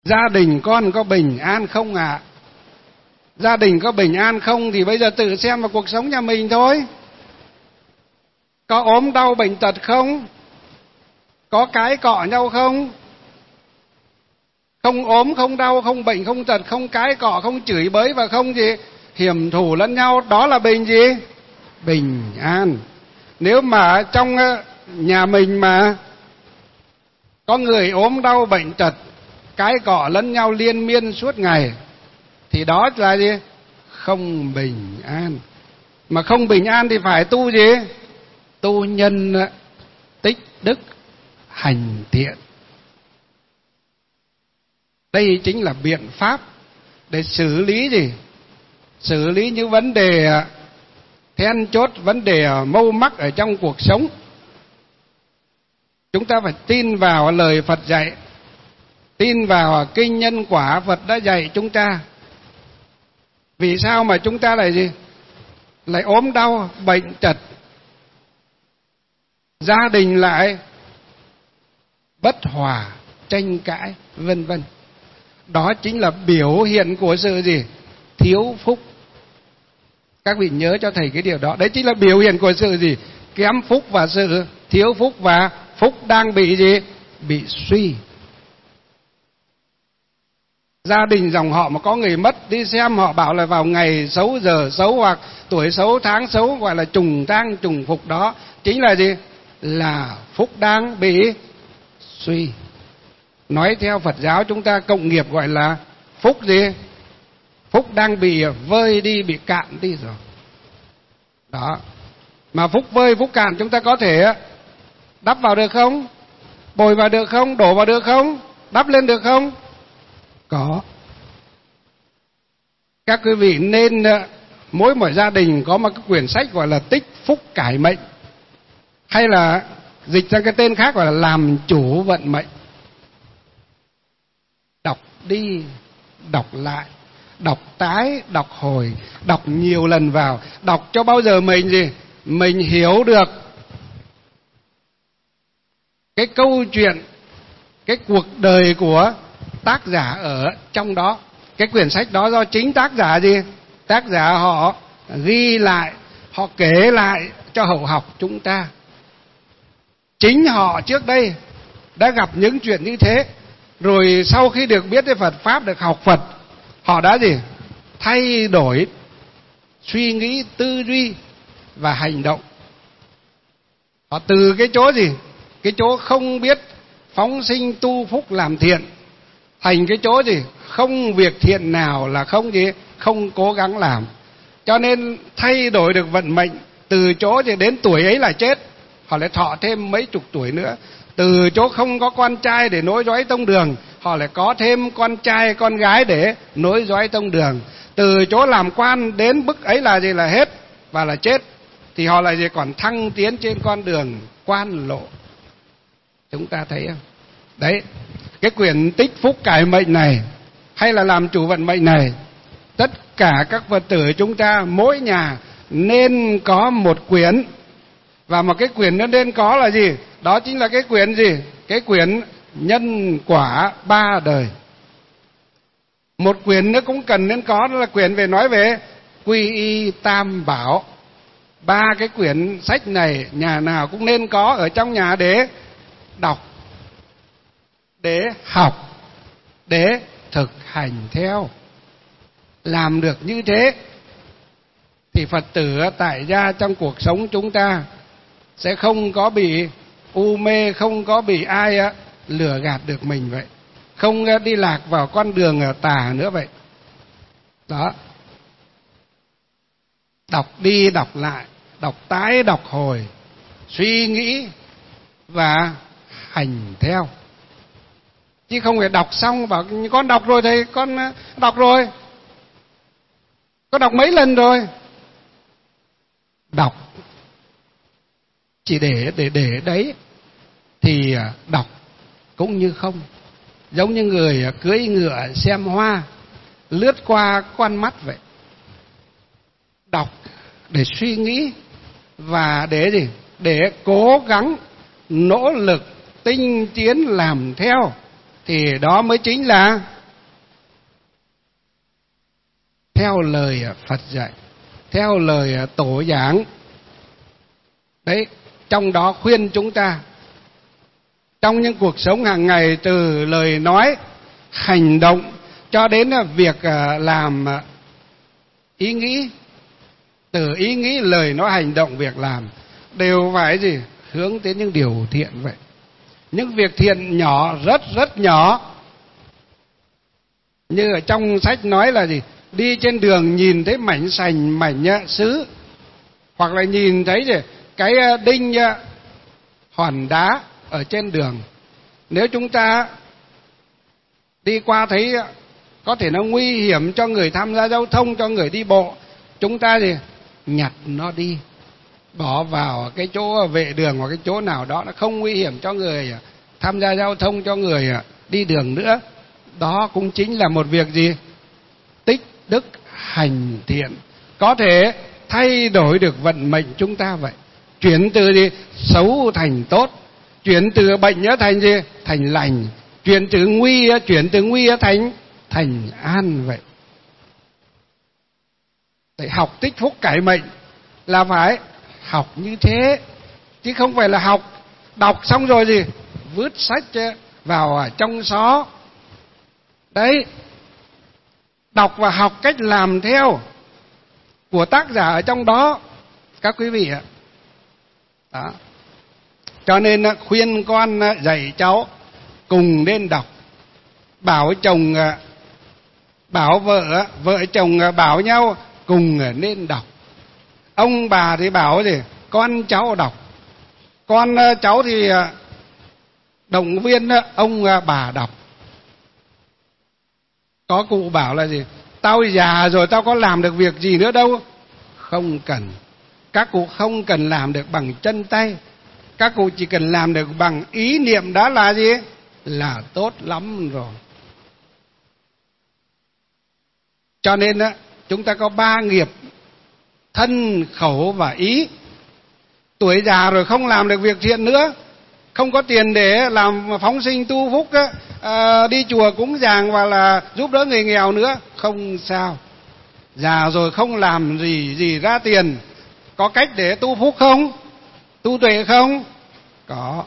Gia đình con có bình an không ạ? Gia đình có bình an không thì bây giờ tự xem vào cuộc sống nhà mình thôi. Có ốm đau bệnh tật không? Có cãi cọ nhau không? Không ốm, không đau, không bệnh, không tật, không cãi cọ, không chửi bới và không gì hiểm thủ lẫn nhau. Đó là bình gì? Bình an. Nếu mà trong nhà mình mà có người ốm đau bệnh tật, cãi cọ lẫn nhau liên miên suốt ngày, thì đó là gì? Không bình an. Mà không bình an thì phải tu gì? Tu nhân tích đức hành thiện. Đây chính là biện pháp để xử lý gì? Xử lý những vấn đề then chốt, vấn đề mâu mắc ở trong cuộc sống. Chúng ta phải tin vào lời Phật dạy, tin vào kinh nhân quả Phật đã dạy chúng ta. Vì sao mà chúng ta lại gì? Lại ốm đau, bệnh tật, gia đình lại bất hòa, tranh cãi, vân vân. Đó chính là biểu hiện của sự gì? Thiếu phúc. Các vị nhớ cho thầy cái điều đó. Đấy chính là biểu hiện của sự gì? Kém phúc và sự thiếu phúc, và phúc đang bị gì? Bị suy. Gia đình dòng họ mà có người mất, đi xem họ bảo là vào ngày xấu, giờ xấu hoặc tuổi xấu, tháng xấu, gọi là trùng tang trùng phục. Đó chính là gì? Là phúc đang bị suy. Nói theo Phật giáo chúng ta cộng nghiệp gọi là phúc gì? Phúc đang bị vơi đi, bị cạn đi rồi. Đó. Mà phúc vơi, phúc cạn chúng ta có thể đắp vào được không? Bồi vào được không? Đổ vào được không? Đắp lên được không? Có. Các quý vị nên mỗi gia đình có một cái quyển sách gọi là Tích Phúc Cải Mệnh, hay là dịch sang cái tên khác gọi là Làm Chủ Vận Mệnh. Đọc đi, đọc lại, đọc tái, đọc hồi, đọc nhiều lần vào, đọc cho bao giờ mình gì? Mình hiểu được cái câu chuyện, cái cuộc đời của tác giả ở trong đó. Cái quyển sách đó do chính tác giả gì? Tác giả họ ghi lại, họ kể lại cho hậu học chúng ta. Chính họ trước đây đã gặp những chuyện như thế, rồi sau khi được biết về Phật Pháp, được học Phật, họ đã gì? Thay đổi suy nghĩ, tư duy và hành động. Họ từ cái chỗ gì? Cái chỗ không biết phóng sinh tu phúc làm thiện, thành cái chỗ gì? Không việc thiện nào là không gì? Không cố gắng làm. Cho nên thay đổi được vận mệnh. Từ chỗ gì đến tuổi ấy là chết, họ lại thọ thêm mấy chục tuổi nữa. Từ chỗ không có con trai để nối dõi tông đường, họ lại có thêm con trai, con gái để nối dõi tông đường. Từ chỗ làm quan đến bức ấy là gì? Là hết và là chết. Thì họ lại gì? Còn thăng tiến trên con đường quan lộ. Chúng ta thấy không? Đấy, cái quyển Tích Phúc Cải Mệnh này, hay là Làm Chủ Vận Mệnh này, tất cả các Phật tử chúng ta mỗi nhà nên có một quyển. Và một cái quyển nó nên có là gì? Đó chính là cái quyển gì? Cái quyển Nhân Quả Ba Đời. Một quyển nữa cũng cần nên có, đó là quyển về nói về Quy Y Tam Bảo. Ba cái quyển sách này nhà nào cũng nên có ở trong nhà để đọc, để học, để thực hành theo. Làm được như thế thì Phật tử tại gia trong cuộc sống chúng ta sẽ không có bị u mê, không có bị ai lừa gạt được mình vậy, không đi lạc vào con đường tà nữa vậy. Đó. Đọc đi đọc lại, đọc tái đọc hồi, suy nghĩ và hành theo. Chứ không phải đọc xong bảo con đọc rồi thầy, con đọc rồi, con đọc mấy lần rồi. Đọc chỉ để đấy thì đọc cũng như không. Giống như người cưỡi ngựa xem hoa, lướt qua con mắt vậy. Đọc để suy nghĩ và để gì? Để cố gắng nỗ lực tinh tiến làm theo, thì đó mới chính là theo lời Phật dạy, theo lời tổ giảng. Đấy, trong đó khuyên chúng ta trong những cuộc sống hàng ngày, từ lời nói, hành động cho đến việc làm ý nghĩ, từ ý nghĩ, lời nói, hành động, việc làm đều phải gì? Hướng đến những điều thiện vậy. Những việc thiện nhỏ, rất rất nhỏ. Như ở trong sách nói là gì? Đi trên đường nhìn thấy mảnh sành, mảnh sứ, hoặc là nhìn thấy gì? Cái đinh hòn đá ở trên đường. Nếu chúng ta đi qua thấy có thể nó nguy hiểm cho người tham gia giao thông, cho người đi bộ, chúng ta gì? Nhặt nó đi, bỏ vào cái chỗ vệ đường hoặc cái chỗ nào đó nó không nguy hiểm cho người tham gia giao thông, cho người đi đường nữa. Đó cũng chính là một việc gì? Tích đức hành thiện, có thể thay đổi được vận mệnh chúng ta vậy. Chuyển từ gì? Xấu thành tốt, chuyển từ bệnh thành gì? Thành lành, chuyển từ nguy thành an vậy. Để học tích phúc cải mệnh là phải học như thế, chứ không phải là học đọc xong rồi gì vứt sách vào trong xó. Đấy, đọc và học cách làm theo của tác giả ở trong đó, các quý vị ạ. Đó. Cho nên khuyên con dạy cháu cùng nên đọc, bảo chồng bảo vợ, vợ chồng bảo nhau cùng nên đọc. Ông bà thì bảo gì? Con cháu đọc. Con cháu thì động viên ông bà đọc. Có cụ bảo là gì? Tao già rồi, tao có làm được việc gì nữa đâu. Không cần. Các cụ không cần làm được bằng chân tay. Các cụ chỉ cần làm được bằng ý niệm, đó là gì? Là tốt lắm rồi. Cho nên chúng ta có 3 nghiệp: thân, khẩu và ý. Tuổi già rồi không làm được việc thiện nữa, không có tiền để làm phóng sinh tu phúc, đi chùa cúng dường và là giúp đỡ người nghèo nữa, không sao. Già rồi không làm gì ra tiền. Có cách để tu phúc không? Tu tuệ không? Có.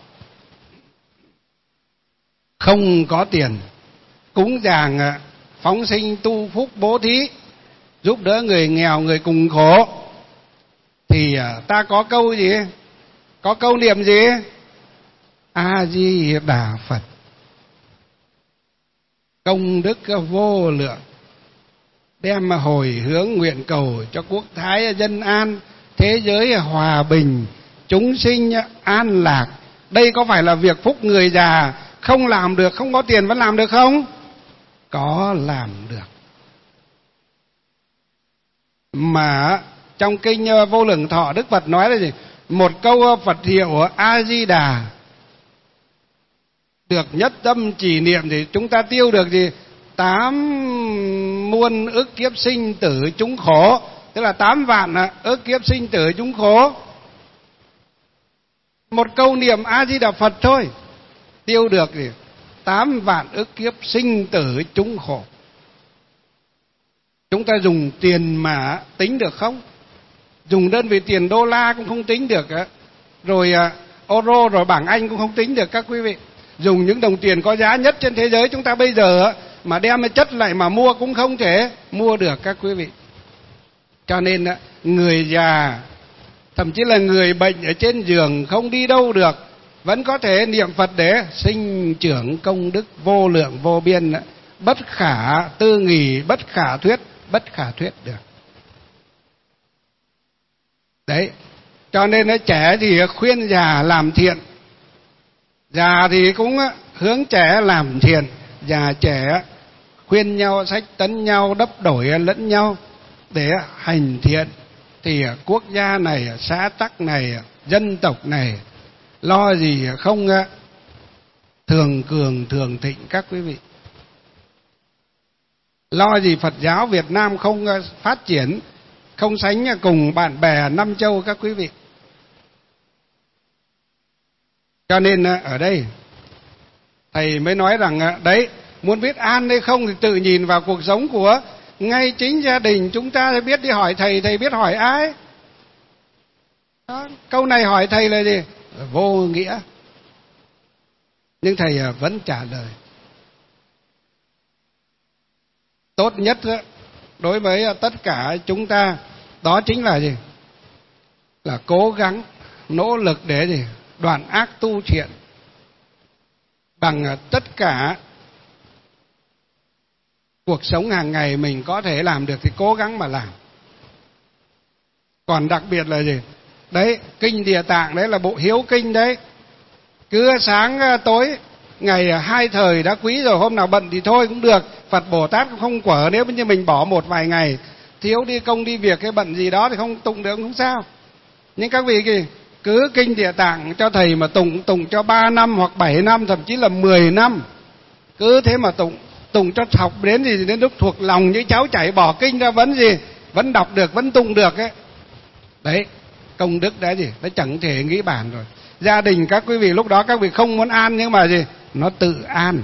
Không có tiền, cúng dường, phóng sinh tu phúc, bố thí, giúp đỡ người nghèo, người cùng khổ, thì ta có câu gì? Có câu niệm gì? A Di Đà Phật. Công đức vô lượng, đem hồi hướng nguyện cầu cho quốc thái dân an, thế giới hòa bình, chúng sinh an lạc. Đây có phải là việc phúc người già không làm được, không có tiền vẫn làm được không? Có làm được. Mà trong kinh Vô Lượng Thọ, Đức Phật nói là gì? Một câu Phật hiệu A Di Đà được nhất tâm trì niệm thì chúng ta tiêu được gì? 8 muôn ức kiếp sinh tử chúng khổ, tức là 8 vạn ức kiếp sinh tử chúng khổ. Một câu niệm A Di Đà Phật thôi tiêu được gì? 8 vạn ức kiếp sinh tử chúng khổ. Chúng ta dùng tiền mà tính được không? Dùng đơn vị tiền đô la cũng không tính được, rồi euro, rồi bảng Anh cũng không tính được các quý vị. Dùng những đồng tiền có giá nhất trên thế giới chúng ta bây giờ mà đem chất lại mà mua cũng không thể mua được các quý vị. Cho nên người già, thậm chí là người bệnh ở trên giường không đi đâu được, vẫn có thể niệm Phật để sinh trưởng công đức vô lượng vô biên, bất khả tư nghì, bất khả thuyết được. Đấy, cho nên trẻ thì khuyên già làm thiện, già thì cũng hướng trẻ làm thiện. Già trẻ khuyên nhau, sách tấn nhau, đắp đổi lẫn nhau để hành thiện, thì quốc gia này, xã tắc này, dân tộc này lo gì không thường cường thường thịnh các quý vị. Lo gì Phật giáo Việt Nam không phát triển, không sánh cùng bạn bè năm châu các quý vị. Cho nên ở đây thầy mới nói rằng đấy, muốn biết an hay không thì tự nhìn vào cuộc sống của ngay chính gia đình chúng ta biết đi hỏi thầy, thầy biết hỏi ai? Đó, câu này hỏi thầy là gì? Vô nghĩa. Nhưng thầy vẫn trả lời. Tốt nhất đối với tất cả chúng ta đó chính là gì? Là cố gắng nỗ lực để gì? Đoạn ác tu thiện. Bằng tất cả cuộc sống hàng ngày mình có thể làm được thì cố gắng mà làm. Còn đặc biệt là gì? Đấy, kinh Địa Tạng đấy là bộ hiếu kinh đấy. Cứ sáng tối ngày 2 thời đã quý rồi, hôm nào bận thì thôi cũng được. Phật Bồ Tát cũng không quở, nếu như mình bỏ một vài ngày thiếu đi công đi việc hay bận gì đó thì không tụng được không sao. Nhưng các vị kì, cứ kinh Địa Tạng cho thầy mà tụng cho 3 năm hoặc 7 năm, thậm chí là 10 năm. Cứ thế mà tụng cho học đến gì đến lúc thuộc lòng như cháu chảy bỏ kinh ra vẫn gì, vẫn đọc được, vẫn tụng được ấy. Đấy, công đức đã gì, nó chẳng thể nghĩ bàn rồi. Gia đình các quý vị lúc đó các vị không muốn an nhưng mà gì, nó tự an.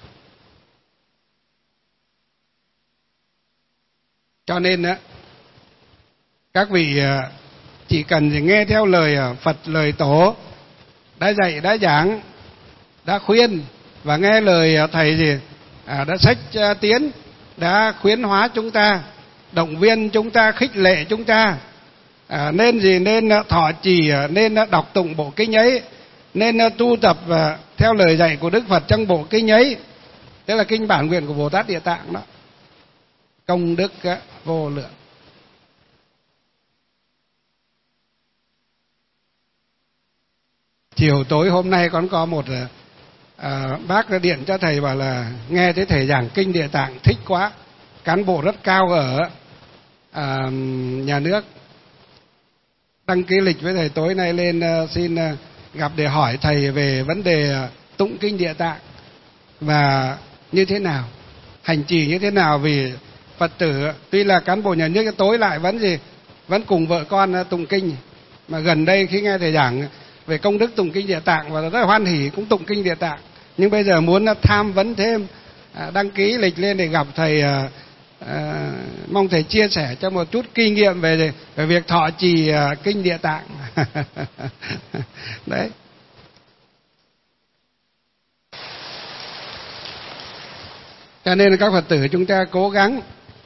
Cho nên á, các vị chỉ cần nghe theo lời Phật, lời Tổ đã dạy, đã giảng, đã khuyên, và nghe lời thầy gì đã sách tiến, đã khuyến hóa chúng ta, động viên chúng ta, khích lệ chúng ta, nên gì, nên thọ trì, nên đọc tụng bộ kinh ấy, nên tu tập theo lời dạy của Đức Phật trong bộ kinh ấy. Tức là kinh bản nguyện của Bồ Tát Địa Tạng đó. Công đức vô lượng. Chiều tối hôm nay còn có một bác ra điện cho thầy bảo là nghe thấy thầy giảng kinh Địa Tạng thích quá. Cán bộ rất cao ở nhà nước đăng ký lịch với thầy, tối nay lên xin gặp để hỏi thầy về vấn đề tụng kinh Địa Tạng và như thế nào, hành trì như thế nào. Vì Phật tử tuy là cán bộ nhà nước, tối lại vẫn gì, vẫn cùng vợ con tụng kinh. Mà gần đây khi nghe thầy giảng về công đức tụng kinh Địa Tạng và rất hoan hỉ cũng tụng kinh Địa Tạng, nhưng bây giờ muốn tham vấn thêm, đăng ký lịch lên để gặp thầy, mong thầy chia sẻ cho một chút kinh nghiệm về việc thọ trì kinh Địa Tạng. Đấy. Cho nên các Phật tử chúng ta cố gắng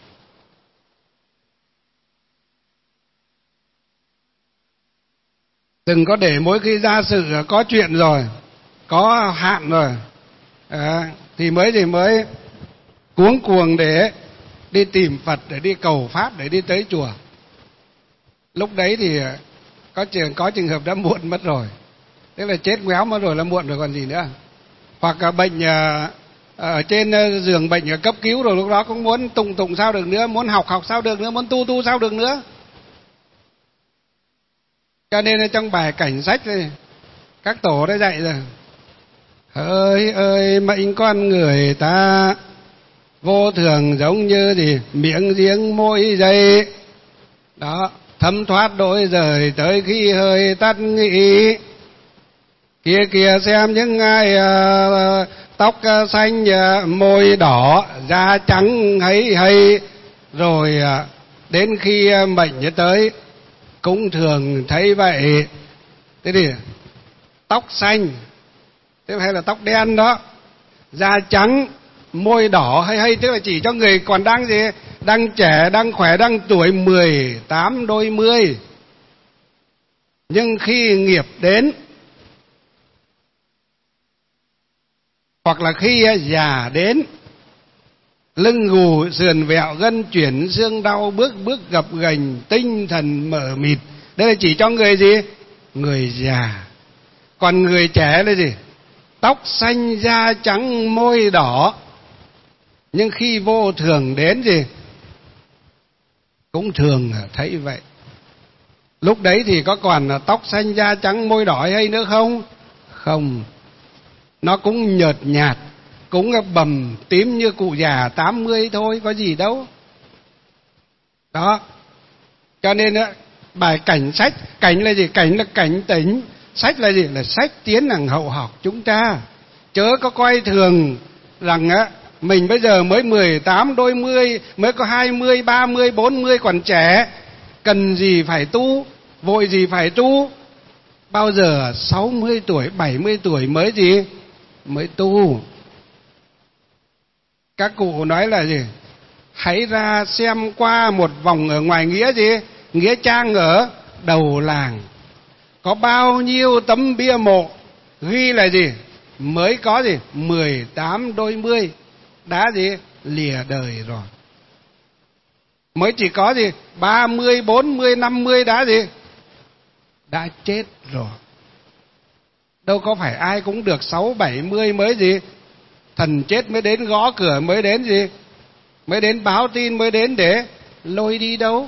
đừng có để mỗi khi ra sự có chuyện rồi, có hạn rồi thì mới cuống cuồng để đi tìm Phật, để đi cầu Pháp, để đi tới chùa. Lúc đấy thì có trường hợp đã muộn mất rồi. Tức là chết ngoéo mất rồi là muộn rồi còn gì nữa. Hoặc bệnh ở trên giường bệnh ở cấp cứu rồi, lúc đó cũng muốn tụng sao được nữa, muốn học sao được nữa, muốn tu sao được nữa. Cho nên trong bài cảnh sách này, các tổ đã dạy rồi: hỡi ơi mệnh con người ta, vô thường giống như gì miệng giếng môi dây. Đó, thấm thoát đổi rời tới khi hơi tắt nghỉ. Kia kìa xem những ai tóc xanh môi đỏ da trắng hay rồi đến khi mệnh tới cũng thường thấy vậy. Thế thì tóc xanh thế hay là tóc đen đó, da trắng môi đỏ hay tức là chỉ cho người còn đang gì, đang trẻ, đang khỏe, đang tuổi 18 đôi 10. Nhưng khi nghiệp đến hoặc là khi già đến, lưng gù sườn vẹo, gân chuyển xương đau, bước gập ghềnh, tinh thần mờ mịt, đây là chỉ cho người gì, người già. Còn người trẻ là gì, tóc xanh da trắng môi đỏ, nhưng khi vô thường đến gì cũng thường thấy vậy. Lúc đấy thì có còn tóc xanh da trắng môi đỏ hay nữa không? Không, nó cũng nhợt nhạt, cũng bầm tím như cụ già 80 thôi, có gì đâu. Đó, cho nên bài cảnh sách, cảnh là gì? Cảnh là cảnh tỉnh, sách là gì? Là sách tiến đẳng hậu học chúng ta. Chớ có coi thường rằng Mình bây giờ mới 18 đôi mươi, mới có 20, 30, 40 còn trẻ, cần gì phải tu, vội gì phải tu. Bao giờ 60 tuổi, 70 tuổi mới gì? Mới tu. Các cụ nói là gì? Hãy ra xem qua một vòng ở ngoài nghĩa gì? Nghĩa trang ở đầu làng. Có bao nhiêu tấm bia mộ ghi là gì? Mới có gì? 18 đôi mươi đã gì? Lìa đời rồi. Mới chỉ có gì? 30, 40, 50 đã gì? Đã chết rồi. Đâu có phải ai cũng được 6, 70 mới gì? Thần chết mới đến gõ cửa, mới đến gì? Mới đến báo tin, mới đến để lôi đi đâu.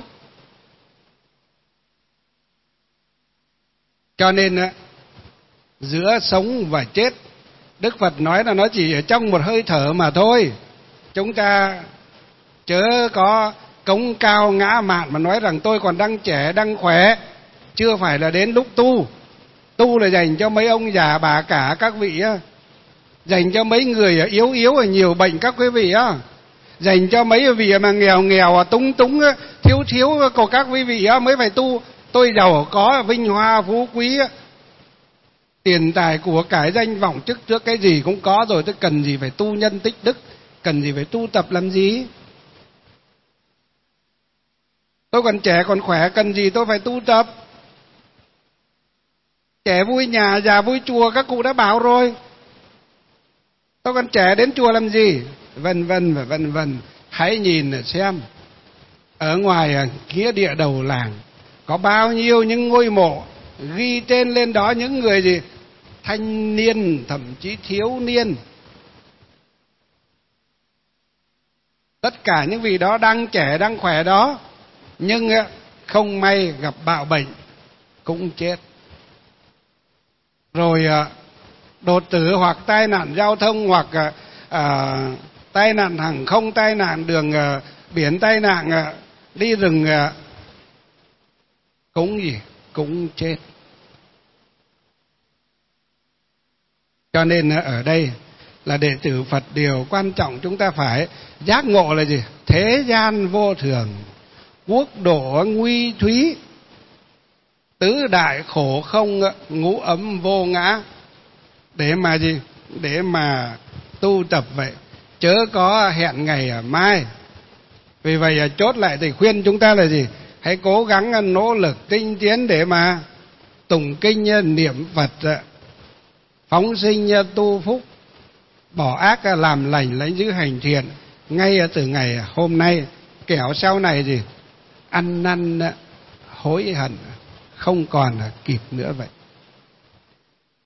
Cho nên giữa sống và chết, Đức Phật nói là nó chỉ ở trong một hơi thở mà thôi. Chúng ta chớ có cống cao ngã mạn mà nói rằng tôi còn đang trẻ, đang khỏe, chưa phải là đến lúc tu. Tu là dành cho mấy ông già bà cả các vị á, dành cho mấy người yếu yếu và nhiều bệnh các quý vị á, dành cho mấy vị mà nghèo nghèo túng túng thiếu thiếu của các quý vị á mới phải tu. Tôi giàu có vinh hoa phú quý, tiền tài của cải danh vọng chức trước cái gì cũng có rồi, tôi cần gì phải tu nhân tích đức, cần gì phải tu tập làm gì. Tôi còn trẻ còn khỏe, cần gì tôi phải tu tập. Trẻ vui nhà, già vui chùa, các cụ đã bảo rồi. Tôi còn trẻ đến chùa làm gì? Vân vân và vân vân. Hãy nhìn xem ở ngoài nghĩa địa đầu làng có bao nhiêu những ngôi mộ ghi tên lên đó những người gì? Thanh niên, thậm chí thiếu niên. Tất cả những vị đó đang trẻ, đang khỏe đó, nhưng không may gặp bạo bệnh cũng chết. Rồi đột tử hoặc tai nạn giao thông, hoặc tai nạn hàng không, tai nạn đường biển, tai nạn đi rừng cũng gì? Cũng chết. Cho nên ở đây là đệ tử Phật điều quan trọng chúng ta phải giác ngộ là gì? Thế gian vô thường, quốc độ nguy thúy, tứ đại khổ không, ngũ ấm vô ngã. Để mà gì? Để mà tu tập vậy, chớ có hẹn ngày mai. Vì vậy chốt lại thì khuyên chúng ta là gì? Hãy cố gắng nỗ lực tinh tiến để mà tụng kinh niệm Phật, phóng sinh tu phúc, bỏ ác làm lành, lãnh giữ hành thiện ngay từ ngày hôm nay, kẻo sau này gì ăn năn hối hận không còn kịp nữa vậy.